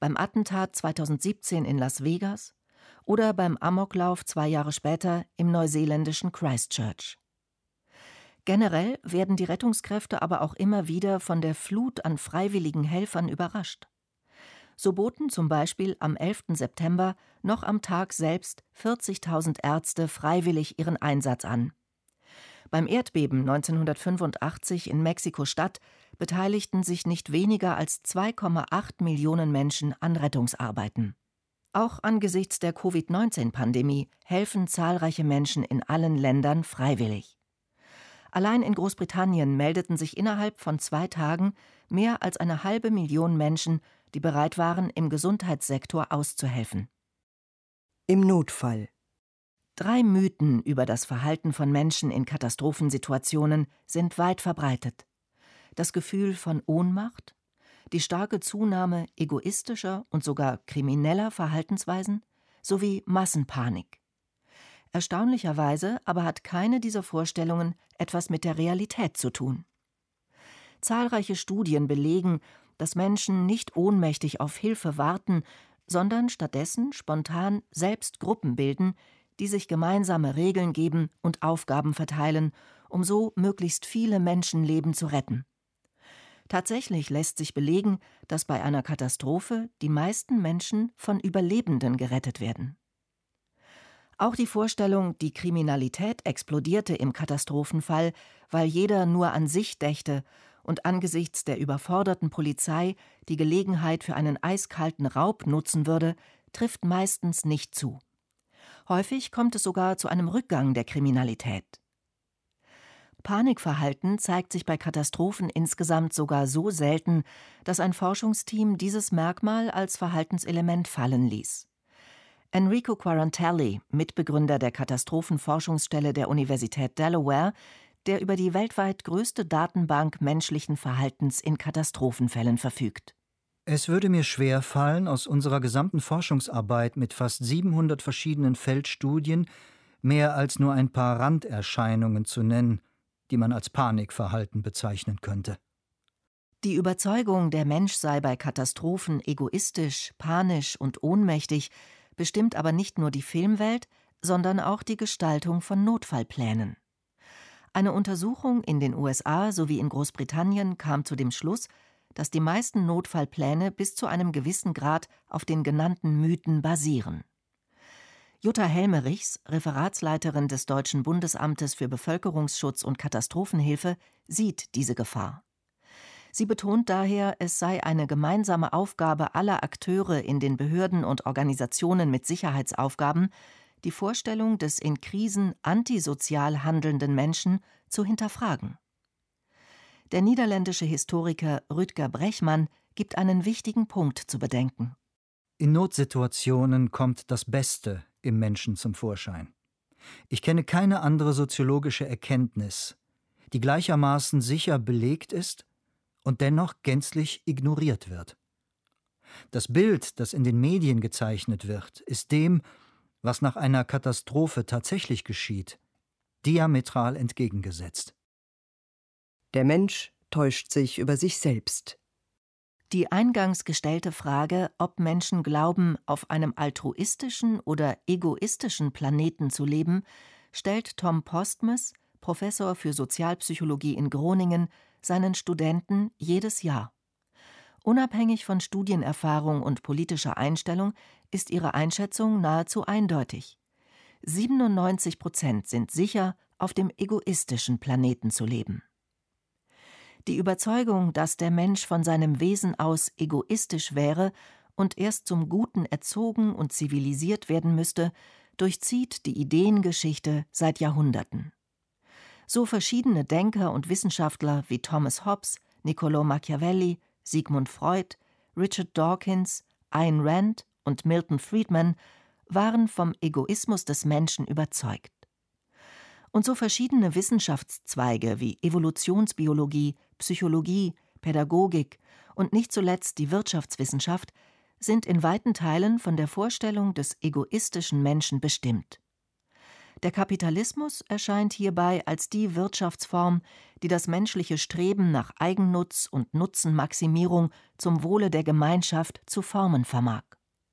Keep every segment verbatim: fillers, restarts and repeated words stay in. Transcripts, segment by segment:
beim Attentat zweitausendsiebzehn in Las Vegas oder beim Amoklauf zwei Jahre später im neuseeländischen Christchurch. Generell werden die Rettungskräfte aber auch immer wieder von der Flut an freiwilligen Helfern überrascht. So boten zum Beispiel am elften September noch am Tag selbst vierzigtausend Ärzte freiwillig ihren Einsatz an. Beim Erdbeben neunzehnhundertfünfundachtzig in Mexiko-Stadt beteiligten sich nicht weniger als zwei Komma acht Millionen Menschen an Rettungsarbeiten. Auch angesichts der Covid neunzehn Pandemie helfen zahlreiche Menschen in allen Ländern freiwillig. Allein in Großbritannien meldeten sich innerhalb von zwei Tagen mehr als eine halbe Million Menschen, die bereit waren, im Gesundheitssektor auszuhelfen. Im Notfall. Drei Mythen über das Verhalten von Menschen in Katastrophensituationen sind weit verbreitet. Das Gefühl von Ohnmacht, die starke Zunahme egoistischer und sogar krimineller Verhaltensweisen sowie Massenpanik. Erstaunlicherweise aber hat keine dieser Vorstellungen etwas mit der Realität zu tun. Zahlreiche Studien belegen, dass Menschen nicht ohnmächtig auf Hilfe warten, sondern stattdessen spontan selbst Gruppen bilden, die sich gemeinsame Regeln geben und Aufgaben verteilen, um so möglichst viele Menschenleben zu retten. Tatsächlich lässt sich belegen, dass bei einer Katastrophe die meisten Menschen von Überlebenden gerettet werden. Auch die Vorstellung, die Kriminalität explodierte im Katastrophenfall, weil jeder nur an sich dächte und angesichts der überforderten Polizei die Gelegenheit für einen eiskalten Raub nutzen würde, trifft meistens nicht zu. Häufig kommt es sogar zu einem Rückgang der Kriminalität. Panikverhalten zeigt sich bei Katastrophen insgesamt sogar so selten, dass ein Forschungsteam dieses Merkmal als Verhaltenselement fallen ließ. Enrico Quarantelli, Mitbegründer der Katastrophenforschungsstelle der Universität Delaware, der über die weltweit größte Datenbank menschlichen Verhaltens in Katastrophenfällen verfügt. Es würde mir schwer fallen, aus unserer gesamten Forschungsarbeit mit fast siebenhundert verschiedenen Feldstudien mehr als nur ein paar Randerscheinungen zu nennen, die man als Panikverhalten bezeichnen könnte. Die Überzeugung, der Mensch sei bei Katastrophen egoistisch, panisch und ohnmächtig, bestimmt aber nicht nur die Filmwelt, sondern auch die Gestaltung von Notfallplänen. Eine Untersuchung in den U S A sowie in Großbritannien kam zu dem Schluss, dass die meisten Notfallpläne bis zu einem gewissen Grad auf den genannten Mythen basieren. Jutta Helmerichs, Referatsleiterin des Deutschen Bundesamtes für Bevölkerungsschutz und Katastrophenhilfe, sieht diese Gefahr. Sie betont daher, es sei eine gemeinsame Aufgabe aller Akteure in den Behörden und Organisationen mit Sicherheitsaufgaben, die Vorstellung des in Krisen antisozial handelnden Menschen zu hinterfragen. Der niederländische Historiker Rüdger Brechmann gibt einen wichtigen Punkt zu bedenken. In Notsituationen kommt das Beste im Menschen zum Vorschein. Ich kenne keine andere soziologische Erkenntnis, die gleichermaßen sicher belegt ist und dennoch gänzlich ignoriert wird. Das Bild, das in den Medien gezeichnet wird, ist dem, was nach einer Katastrophe tatsächlich geschieht, diametral entgegengesetzt. Der Mensch täuscht sich über sich selbst. Die eingangs gestellte Frage, ob Menschen glauben, auf einem altruistischen oder egoistischen Planeten zu leben, stellt Tom Postmes, Professor für Sozialpsychologie in Groningen, seinen Studenten jedes Jahr. Unabhängig von Studienerfahrung und politischer Einstellung ist ihre Einschätzung nahezu eindeutig. siebenundneunzig Prozent sind sicher, auf dem egoistischen Planeten zu leben. Die Überzeugung, dass der Mensch von seinem Wesen aus egoistisch wäre und erst zum Guten erzogen und zivilisiert werden müsste, durchzieht die Ideengeschichte seit Jahrhunderten. So verschiedene Denker und Wissenschaftler wie Thomas Hobbes, Niccolò Machiavelli, Sigmund Freud, Richard Dawkins, Ayn Rand und Milton Friedman waren vom Egoismus des Menschen überzeugt. Und so verschiedene Wissenschaftszweige wie Evolutionsbiologie, Psychologie, Pädagogik und nicht zuletzt die Wirtschaftswissenschaft sind in weiten Teilen von der Vorstellung des egoistischen Menschen bestimmt. Der Kapitalismus erscheint hierbei als die Wirtschaftsform, die das menschliche Streben nach Eigennutz und Nutzenmaximierung zum Wohle der Gemeinschaft zu formen vermag.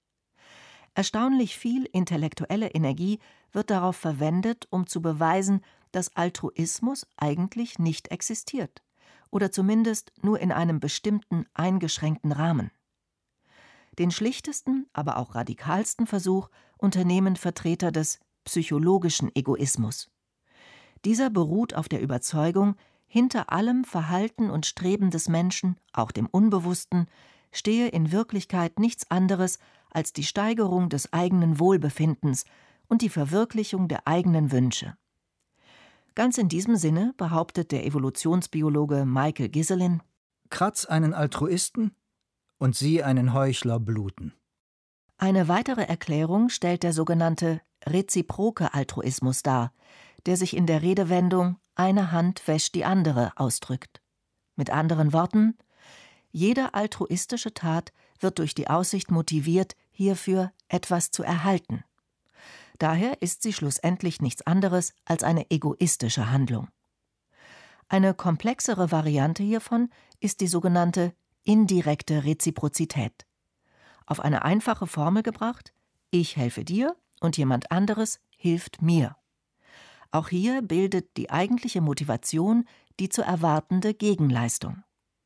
Erstaunlich viel intellektuelle Energie wird darauf verwendet, um zu beweisen, dass Altruismus eigentlich nicht existiert oder zumindest nur in einem bestimmten eingeschränkten Rahmen. Den schlichtesten, aber auch radikalsten Versuch unternehmen Vertreter des psychologischen Egoismus. Dieser beruht auf der Überzeugung, hinter allem Verhalten und Streben des Menschen, auch dem Unbewussten, stehe in Wirklichkeit nichts anderes als die Steigerung des eigenen Wohlbefindens und die Verwirklichung der eigenen Wünsche. Ganz in diesem Sinne behauptet der Evolutionsbiologe Michael Giselin: Kratz einen Altruisten und sieh einen Heuchler bluten. Eine weitere Erklärung stellt der sogenannte reziproke Altruismus dar, der sich in der Redewendung »eine Hand wäscht die andere« ausdrückt. Mit anderen Worten: Jede altruistische Tat wird durch die Aussicht motiviert, hierfür etwas zu erhalten. Daher ist sie schlussendlich nichts anderes als eine egoistische Handlung. Eine komplexere Variante hiervon ist die sogenannte indirekte Reziprozität. Auf eine einfache Formel gebracht: Ich helfe dir und jemand anderes hilft mir. Auch hier bildet die eigentliche Motivation die zu erwartende Gegenleistung.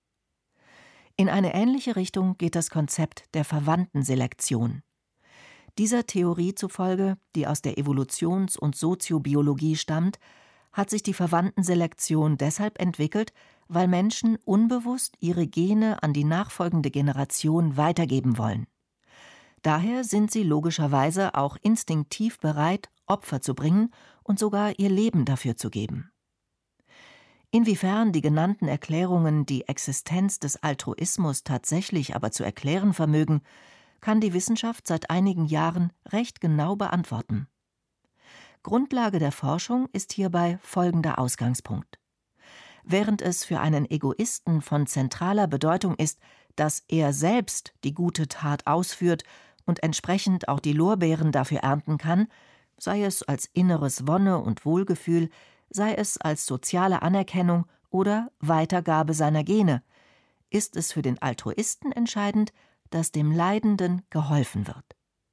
In eine ähnliche Richtung geht das Konzept der Verwandtenselektion. Dieser Theorie zufolge, die aus der Evolutions- und Soziobiologie stammt, hat sich die Verwandtenselektion deshalb entwickelt, weil Menschen unbewusst ihre Gene an die nachfolgende Generation weitergeben wollen. Daher sind sie logischerweise auch instinktiv bereit, Opfer zu bringen und sogar ihr Leben dafür zu geben. Inwiefern die genannten Erklärungen die Existenz des Altruismus tatsächlich aber zu erklären vermögen, kann die Wissenschaft seit einigen Jahren recht genau beantworten. Grundlage der Forschung ist hierbei folgender Ausgangspunkt: Während es für einen Egoisten von zentraler Bedeutung ist, dass er selbst die gute Tat ausführt und entsprechend auch die Lorbeeren dafür ernten kann, sei es als inneres Wonne- und Wohlgefühl, sei es als soziale Anerkennung oder Weitergabe seiner Gene, ist es für den Altruisten entscheidend, dass dem Leidenden geholfen wird.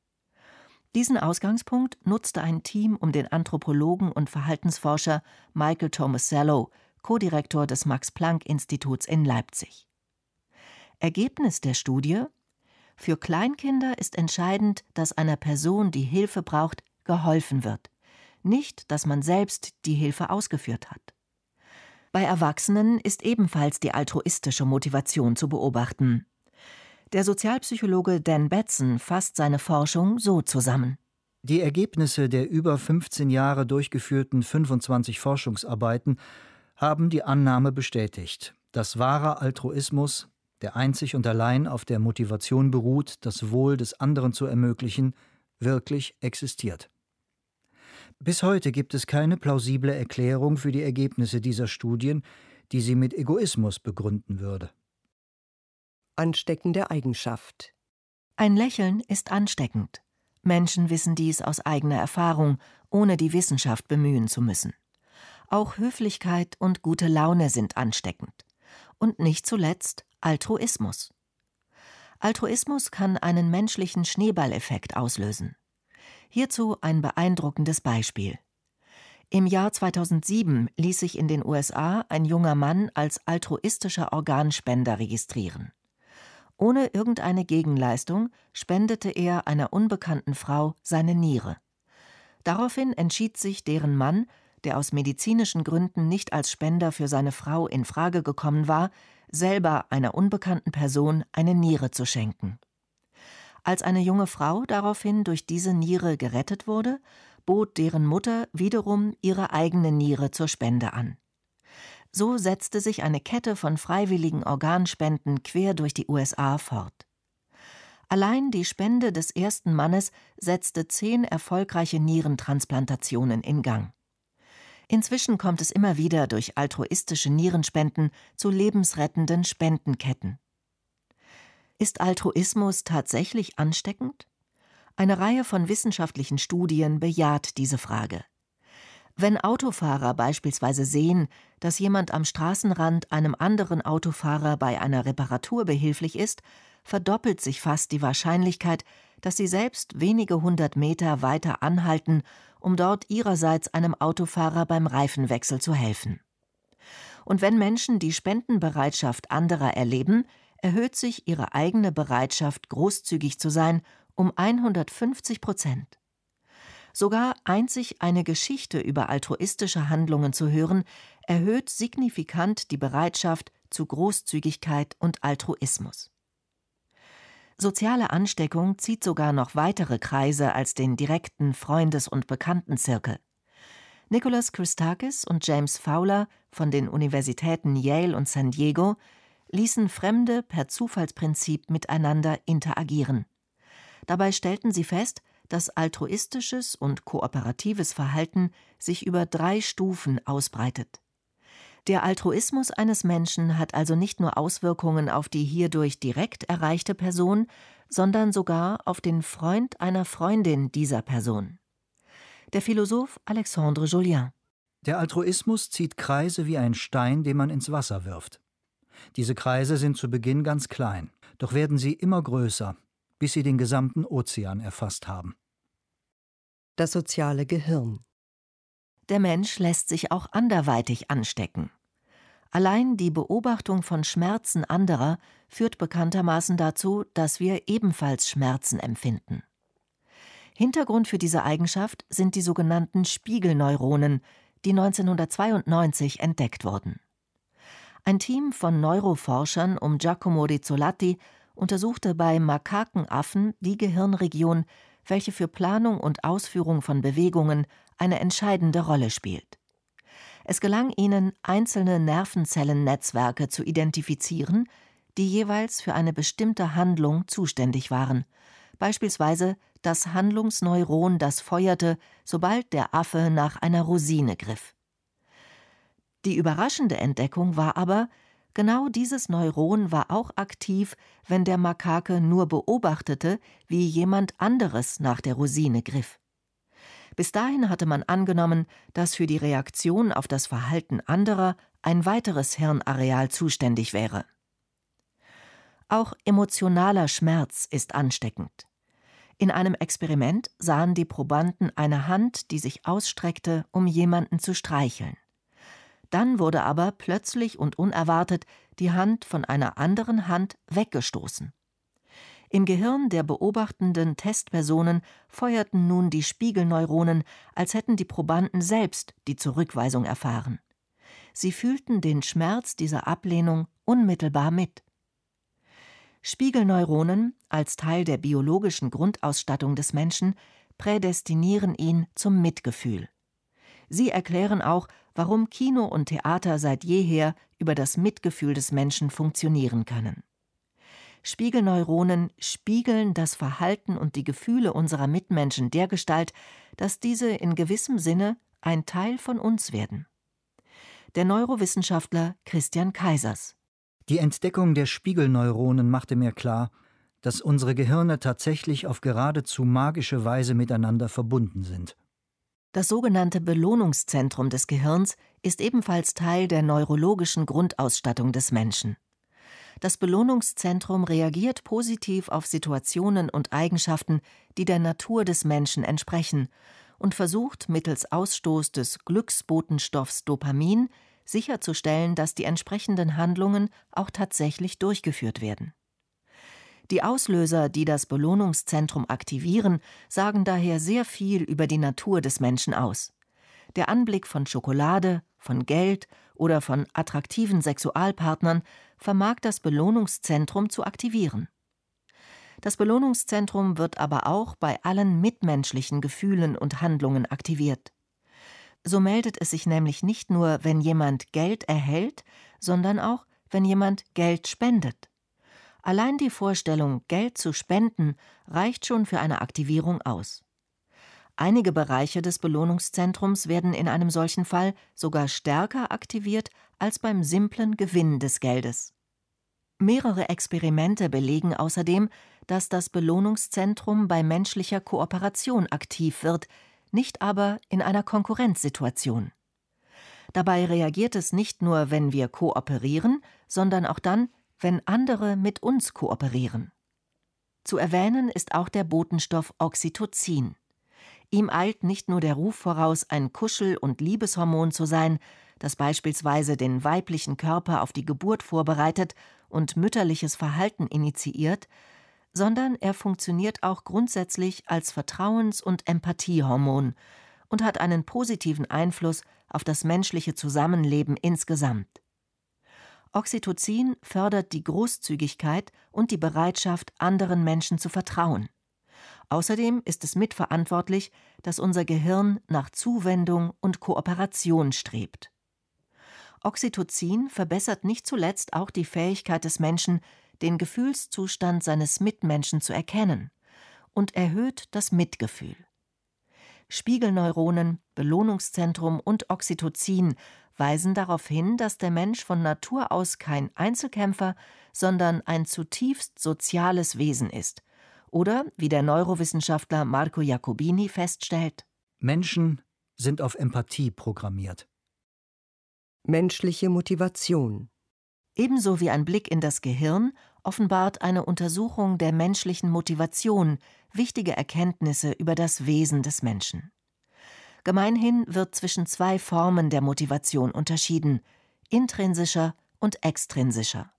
Diesen Ausgangspunkt nutzte ein Team um den Anthropologen und Verhaltensforscher Michael Tomasello, Co-Direktor des Max-Planck-Instituts in Leipzig. Ergebnis der Studie: Für Kleinkinder ist entscheidend, dass einer Person, die Hilfe braucht, geholfen wird, nicht, dass man selbst die Hilfe ausgeführt hat. Bei Erwachsenen ist ebenfalls die altruistische Motivation zu beobachten. Der Sozialpsychologe Dan Batson fasst seine Forschung so zusammen: Die Ergebnisse der über fünfzehn Jahre durchgeführten fünfundzwanzig Forschungsarbeiten haben die Annahme bestätigt, dass wahrer Altruismus, der einzig und allein auf der Motivation beruht, das Wohl des anderen zu ermöglichen, wirklich existiert. Bis heute gibt es keine plausible Erklärung für die Ergebnisse dieser Studien, die sie mit Egoismus begründen würde. Ansteckende Eigenschaft. Ein Lächeln ist ansteckend. Menschen wissen dies aus eigener Erfahrung, ohne die Wissenschaft bemühen zu müssen. Auch Höflichkeit und gute Laune sind ansteckend. Und nicht zuletzt Altruismus. Altruismus kann einen menschlichen Schneeballeffekt auslösen. Hierzu ein beeindruckendes Beispiel. Im Jahr zweitausendsieben ließ sich in den U S A ein junger Mann als altruistischer Organspender registrieren. Ohne irgendeine Gegenleistung spendete er einer unbekannten Frau seine Niere. Daraufhin entschied sich deren Mann, der aus medizinischen Gründen nicht als Spender für seine Frau in Frage gekommen war, selber einer unbekannten Person eine Niere zu schenken. Als eine junge Frau daraufhin durch diese Niere gerettet wurde, bot deren Mutter wiederum ihre eigene Niere zur Spende an. So setzte sich eine Kette von freiwilligen Organspenden quer durch die U S A fort. Allein die Spende des ersten Mannes setzte zehn erfolgreiche Nierentransplantationen in Gang. Inzwischen kommt es immer wieder durch altruistische Nierenspenden zu lebensrettenden Spendenketten. Ist Altruismus tatsächlich ansteckend? Eine Reihe von wissenschaftlichen Studien bejaht diese Frage. Wenn Autofahrer beispielsweise sehen, dass jemand am Straßenrand einem anderen Autofahrer bei einer Reparatur behilflich ist, verdoppelt sich fast die Wahrscheinlichkeit, dass sie selbst wenige hundert Meter weiter anhalten, um dort ihrerseits einem Autofahrer beim Reifenwechsel zu helfen. Und wenn Menschen die Spendenbereitschaft anderer erleben, erhöht sich ihre eigene Bereitschaft, großzügig zu sein, um hundertfünfzig Prozent. Sogar einzig eine Geschichte über altruistische Handlungen zu hören, erhöht signifikant die Bereitschaft zu Großzügigkeit und Altruismus. Soziale Ansteckung zieht sogar noch weitere Kreise als den direkten Freundes- und Bekanntenzirkel. Nicholas Christakis und James Fowler von den Universitäten Yale und San Diego ließen Fremde per Zufallsprinzip miteinander interagieren. Dabei stellten sie fest, dass altruistisches und kooperatives Verhalten sich über drei Stufen ausbreitet. Der Altruismus eines Menschen hat also nicht nur Auswirkungen auf die hierdurch direkt erreichte Person, sondern sogar auf den Freund einer Freundin dieser Person. Der Philosoph Alexandre Jolien. Der Altruismus zieht Kreise wie ein Stein, den man ins Wasser wirft. Diese Kreise sind zu Beginn ganz klein, doch werden sie immer größer, bis sie den gesamten Ozean erfasst haben. Das soziale Gehirn. Der Mensch lässt sich auch anderweitig anstecken. Allein die Beobachtung von Schmerzen anderer führt bekanntermaßen dazu, dass wir ebenfalls Schmerzen empfinden. Hintergrund für diese Eigenschaft sind die sogenannten Spiegelneuronen, die neunzehnhundertzweiundneunzig entdeckt wurden. Ein Team von Neuroforschern um Giacomo Rizzolatti untersuchte bei Makakenaffen die Gehirnregion, welche für Planung und Ausführung von Bewegungen eine entscheidende Rolle spielt. Es gelang ihnen, einzelne Nervenzellennetzwerke zu identifizieren, die jeweils für eine bestimmte Handlung zuständig waren, beispielsweise das Handlungsneuron, das feuerte, sobald der Affe nach einer Rosine griff. Die überraschende Entdeckung war aber, genau dieses Neuron war auch aktiv, wenn der Makake nur beobachtete, wie jemand anderes nach der Rosine griff. Bis dahin hatte man angenommen, dass für die Reaktion auf das Verhalten anderer ein weiteres Hirnareal zuständig wäre. Auch emotionaler Schmerz ist ansteckend. In einem Experiment sahen die Probanden eine Hand, die sich ausstreckte, um jemanden zu streicheln. Dann wurde aber plötzlich und unerwartet die Hand von einer anderen Hand weggestoßen. Im Gehirn der beobachtenden Testpersonen feuerten nun die Spiegelneuronen, als hätten die Probanden selbst die Zurückweisung erfahren. Sie fühlten den Schmerz dieser Ablehnung unmittelbar mit. Spiegelneuronen, als Teil der biologischen Grundausstattung des Menschen, prädestinieren ihn zum Mitgefühl. Sie erklären auch, warum Kino und Theater seit jeher über das Mitgefühl des Menschen funktionieren können. Spiegelneuronen spiegeln das Verhalten und die Gefühle unserer Mitmenschen dergestalt, dass diese in gewissem Sinne ein Teil von uns werden. Der Neurowissenschaftler Christian Kaisers. Die Entdeckung der Spiegelneuronen machte mir klar, dass unsere Gehirne tatsächlich auf geradezu magische Weise miteinander verbunden sind. Das sogenannte Belohnungszentrum des Gehirns ist ebenfalls Teil der neurologischen Grundausstattung des Menschen. Das Belohnungszentrum reagiert positiv auf Situationen und Eigenschaften, die der Natur des Menschen entsprechen, und versucht mittels Ausstoß des Glücksbotenstoffs Dopamin sicherzustellen, dass die entsprechenden Handlungen auch tatsächlich durchgeführt werden. Die Auslöser, die das Belohnungszentrum aktivieren, sagen daher sehr viel über die Natur des Menschen aus. Der Anblick von Schokolade, von Geld oder von attraktiven Sexualpartnern vermag das Belohnungszentrum zu aktivieren. Das Belohnungszentrum wird aber auch bei allen mitmenschlichen Gefühlen und Handlungen aktiviert. So meldet es sich nämlich nicht nur, wenn jemand Geld erhält, sondern auch, wenn jemand Geld spendet. Allein die Vorstellung, Geld zu spenden, reicht schon für eine Aktivierung aus. Einige Bereiche des Belohnungszentrums werden in einem solchen Fall sogar stärker aktiviert als beim simplen Gewinn des Geldes. Mehrere Experimente belegen außerdem, dass das Belohnungszentrum bei menschlicher Kooperation aktiv wird, nicht aber in einer Konkurrenzsituation. Dabei reagiert es nicht nur, wenn wir kooperieren, sondern auch dann, wenn andere mit uns kooperieren. Zu erwähnen ist auch der Botenstoff Oxytocin. Ihm eilt nicht nur der Ruf voraus, ein Kuschel- und Liebeshormon zu sein, das beispielsweise den weiblichen Körper auf die Geburt vorbereitet und mütterliches Verhalten initiiert, sondern er funktioniert auch grundsätzlich als Vertrauens- und Empathiehormon und hat einen positiven Einfluss auf das menschliche Zusammenleben insgesamt. Oxytocin fördert die Großzügigkeit und die Bereitschaft, anderen Menschen zu vertrauen. Außerdem ist es mitverantwortlich, dass unser Gehirn nach Zuwendung und Kooperation strebt. Oxytocin verbessert nicht zuletzt auch die Fähigkeit des Menschen, den Gefühlszustand seines Mitmenschen zu erkennen, und erhöht das Mitgefühl. Spiegelneuronen, Belohnungszentrum und Oxytocin weisen darauf hin, dass der Mensch von Natur aus kein Einzelkämpfer, sondern ein zutiefst soziales Wesen ist. Oder, wie der Neurowissenschaftler Marco Jacobini feststellt: Menschen sind auf Empathie programmiert. Menschliche Motivation. Ebenso wie ein Blick in das Gehirn offenbart eine Untersuchung der menschlichen Motivation wichtige Erkenntnisse über das Wesen des Menschen. Gemeinhin wird zwischen zwei Formen der Motivation unterschieden: intrinsischer und extrinsischer.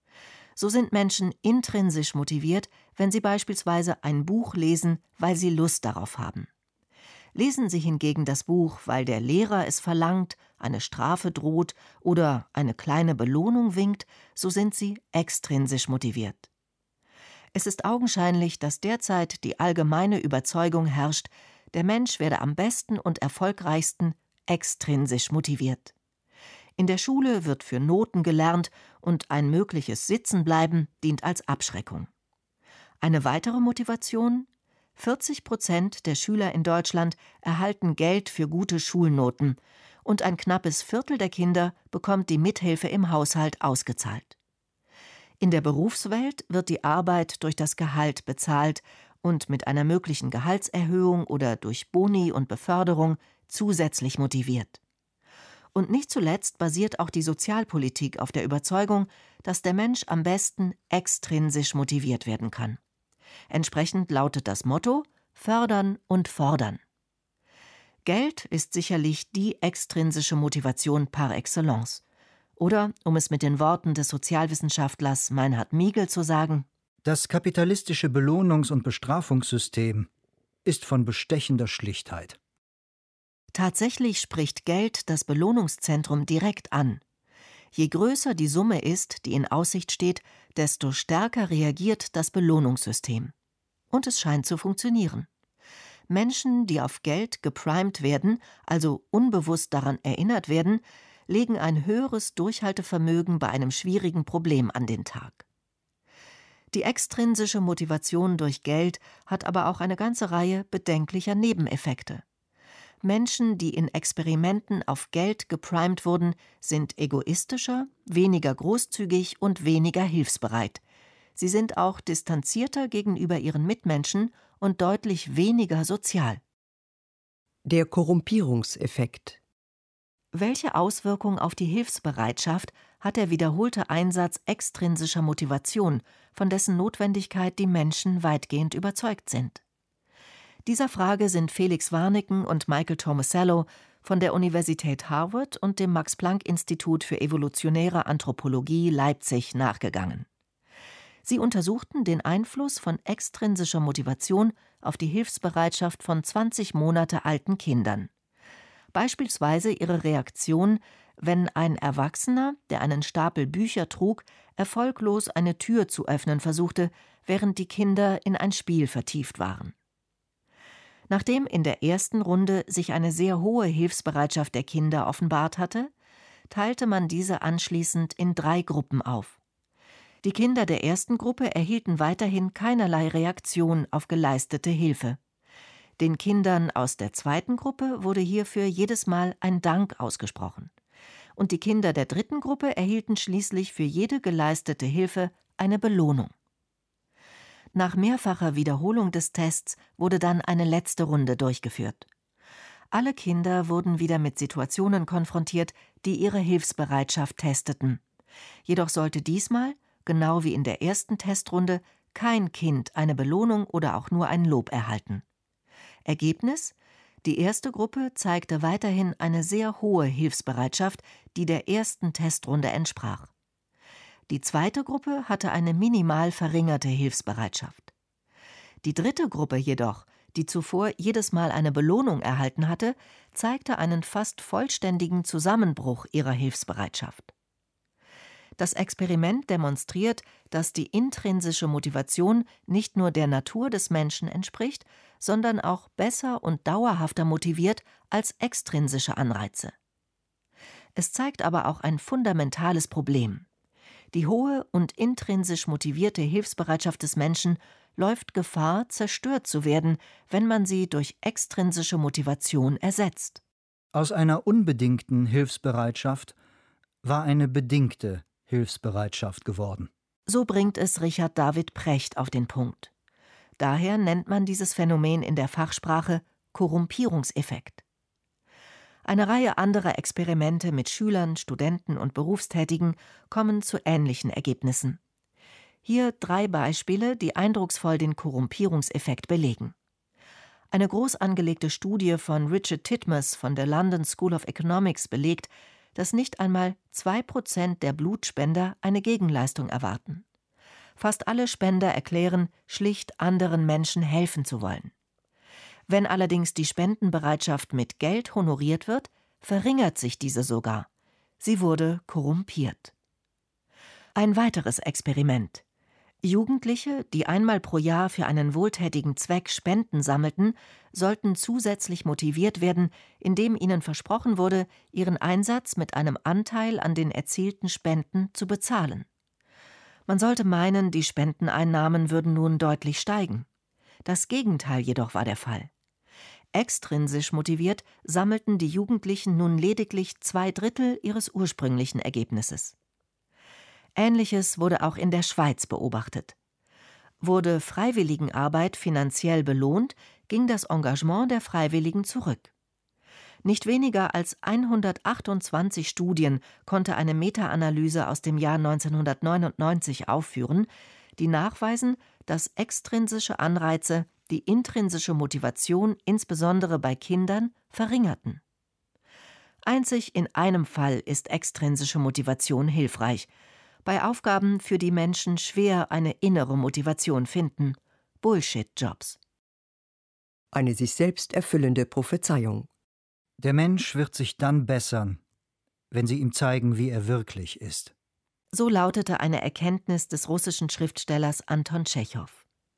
So sind Menschen intrinsisch motiviert, wenn sie beispielsweise ein Buch lesen, weil sie Lust darauf haben. Lesen sie hingegen das Buch, weil der Lehrer es verlangt, eine Strafe droht oder eine kleine Belohnung winkt, so sind sie extrinsisch motiviert. Es ist augenscheinlich, dass derzeit die allgemeine Überzeugung herrscht, der Mensch werde am besten und erfolgreichsten extrinsisch motiviert. In der Schule wird für Noten gelernt und ein mögliches Sitzenbleiben dient als Abschreckung. Eine weitere Motivation: vierzig Prozent der Schüler in Deutschland erhalten Geld für gute Schulnoten und ein knappes Viertel der Kinder bekommt die Mithilfe im Haushalt ausgezahlt. In der Berufswelt wird die Arbeit durch das Gehalt bezahlt und mit einer möglichen Gehaltserhöhung oder durch Boni und Beförderung zusätzlich motiviert. Und nicht zuletzt basiert auch die Sozialpolitik auf der Überzeugung, dass der Mensch am besten extrinsisch motiviert werden kann. Entsprechend lautet das Motto: fördern und fordern. Geld ist sicherlich die extrinsische Motivation par excellence. Oder, um es mit den Worten des Sozialwissenschaftlers Meinhard Miegel zu sagen: Das kapitalistische Belohnungs- und Bestrafungssystem ist von bestechender Schlichtheit. Tatsächlich spricht Geld das Belohnungszentrum direkt an. Je größer die Summe ist, die in Aussicht steht, desto stärker reagiert das Belohnungssystem. Und es scheint zu funktionieren. Menschen, die auf Geld geprimed werden, also unbewusst daran erinnert werden, legen ein höheres Durchhaltevermögen bei einem schwierigen Problem an den Tag. Die extrinsische Motivation durch Geld hat aber auch eine ganze Reihe bedenklicher Nebeneffekte. Menschen, die in Experimenten auf Geld geprimed wurden, sind egoistischer, weniger großzügig und weniger hilfsbereit. Sie sind auch distanzierter gegenüber ihren Mitmenschen und deutlich weniger sozial. Der Korrumpierungseffekt. Welche Auswirkung auf die Hilfsbereitschaft hat der wiederholte Einsatz extrinsischer Motivation, von dessen Notwendigkeit die Menschen weitgehend überzeugt sind? Dieser Frage sind Felix Warneken und Michael Tomasello von der Universität Harvard und dem Max-Planck-Institut für evolutionäre Anthropologie Leipzig nachgegangen. Sie untersuchten den Einfluss von extrinsischer Motivation auf die Hilfsbereitschaft von zwanzig Monate alten Kindern. Beispielsweise ihre Reaktion, wenn ein Erwachsener, der einen Stapel Bücher trug, erfolglos eine Tür zu öffnen versuchte, während die Kinder in ein Spiel vertieft waren. Nachdem in der ersten Runde sich eine sehr hohe Hilfsbereitschaft der Kinder offenbart hatte, teilte man diese anschließend in drei Gruppen auf. Die Kinder der ersten Gruppe erhielten weiterhin keinerlei Reaktion auf geleistete Hilfe. Den Kindern aus der zweiten Gruppe wurde hierfür jedes Mal ein Dank ausgesprochen. Und die Kinder der dritten Gruppe erhielten schließlich für jede geleistete Hilfe eine Belohnung. Nach mehrfacher Wiederholung des Tests wurde dann eine letzte Runde durchgeführt. Alle Kinder wurden wieder mit Situationen konfrontiert, die ihre Hilfsbereitschaft testeten. Jedoch sollte diesmal, genau wie in der ersten Testrunde, kein Kind eine Belohnung oder auch nur ein Lob erhalten. Ergebnis: Die erste Gruppe zeigte weiterhin eine sehr hohe Hilfsbereitschaft, die der ersten Testrunde entsprach. Die zweite Gruppe hatte eine minimal verringerte Hilfsbereitschaft. Die dritte Gruppe jedoch, die zuvor jedes Mal eine Belohnung erhalten hatte, zeigte einen fast vollständigen Zusammenbruch ihrer Hilfsbereitschaft. Das Experiment demonstriert, dass die intrinsische Motivation nicht nur der Natur des Menschen entspricht, sondern auch besser und dauerhafter motiviert als extrinsische Anreize. Es zeigt aber auch ein fundamentales Problem. Die hohe und intrinsisch motivierte Hilfsbereitschaft des Menschen läuft Gefahr, zerstört zu werden, wenn man sie durch extrinsische Motivation ersetzt. Aus einer unbedingten Hilfsbereitschaft war eine bedingte Hilfsbereitschaft geworden. So bringt es Richard David Precht auf den Punkt. Daher nennt man dieses Phänomen in der Fachsprache Korrumpierungseffekt. Eine Reihe anderer Experimente mit Schülern, Studenten und Berufstätigen kommen zu ähnlichen Ergebnissen. Hier drei Beispiele, die eindrucksvoll den Korrumpierungseffekt belegen. Eine groß angelegte Studie von Richard Titmuss von der London School of Economics belegt, dass nicht einmal zwei Prozent der Blutspender eine Gegenleistung erwarten. Fast alle Spender erklären, schlicht anderen Menschen helfen zu wollen. Wenn allerdings die Spendenbereitschaft mit Geld honoriert wird, verringert sich diese sogar. Sie wurde korrumpiert. Ein weiteres Experiment. Jugendliche, die einmal pro Jahr für einen wohltätigen Zweck Spenden sammelten, sollten zusätzlich motiviert werden, indem ihnen versprochen wurde, ihren Einsatz mit einem Anteil an den erzielten Spenden zu bezahlen. Man sollte meinen, die Spendeneinnahmen würden nun deutlich steigen. Das Gegenteil jedoch war der Fall. Extrinsisch motiviert sammelten die Jugendlichen nun lediglich zwei Drittel ihres ursprünglichen Ergebnisses. Ähnliches wurde auch in der Schweiz beobachtet. Wurde Freiwilligenarbeit finanziell belohnt, ging das Engagement der Freiwilligen zurück. Nicht weniger als hundertachtundzwanzig Studien konnte eine Meta-Analyse aus dem Jahr neunzehnhundertneunundneunzig aufführen, die nachweisen, dass extrinsische Anreize die intrinsische Motivation insbesondere bei Kindern verringerten. Einzig in einem Fall ist extrinsische Motivation hilfreich: bei Aufgaben, für die Menschen schwer eine innere Motivation finden, Bullshit-Jobs. Eine sich selbst erfüllende Prophezeiung. Der Mensch wird sich dann bessern, wenn sie ihm zeigen, wie er wirklich ist. So lautete eine Erkenntnis des russischen Schriftstellers Anton Tschechow.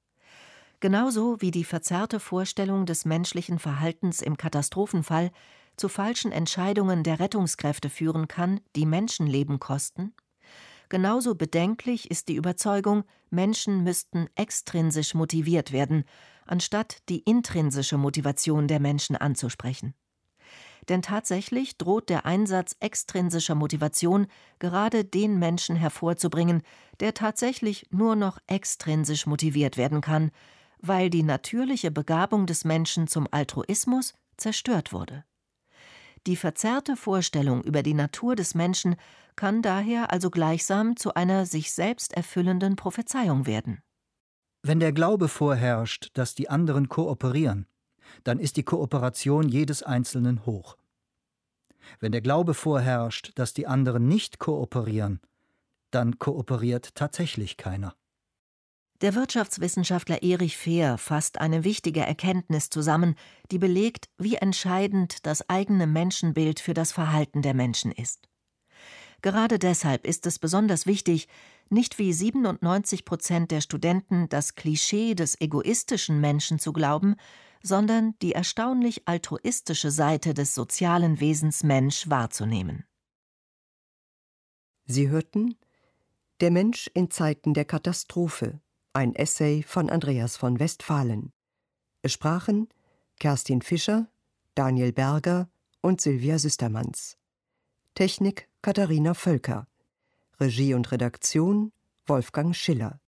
Genauso wie die verzerrte Vorstellung des menschlichen Verhaltens im Katastrophenfall zu falschen Entscheidungen der Rettungskräfte führen kann, die Menschenleben kosten, genauso bedenklich ist die Überzeugung, Menschen müssten extrinsisch motiviert werden, anstatt die intrinsische Motivation der Menschen anzusprechen. Denn tatsächlich droht der Einsatz extrinsischer Motivation gerade den Menschen hervorzubringen, der tatsächlich nur noch extrinsisch motiviert werden kann, weil die natürliche Begabung des Menschen zum Altruismus zerstört wurde. Die verzerrte Vorstellung über die Natur des Menschen kann daher also gleichsam zu einer sich selbst erfüllenden Prophezeiung werden. Wenn der Glaube vorherrscht, dass die anderen kooperieren, dann ist die Kooperation jedes Einzelnen hoch. Wenn der Glaube vorherrscht, dass die anderen nicht kooperieren, dann kooperiert tatsächlich keiner. Der Wirtschaftswissenschaftler Erich Fehr fasst eine wichtige Erkenntnis zusammen, die belegt, wie entscheidend das eigene Menschenbild für das Verhalten der Menschen ist. Gerade deshalb ist es besonders wichtig, nicht wie siebenundneunzig Prozent der Studenten das Klischee des egoistischen Menschen zu glauben, sondern die erstaunlich altruistische Seite des sozialen Wesens Mensch wahrzunehmen. Sie hörten »Der Mensch in Zeiten der Katastrophe«, ein Essay von Andreas von Westphalen. Es sprachen Kerstin Fischer, Daniel Berger und Sylvia Süstermanns. Technik Katharina Völker. Regie und Redaktion Wolfgang Schiller.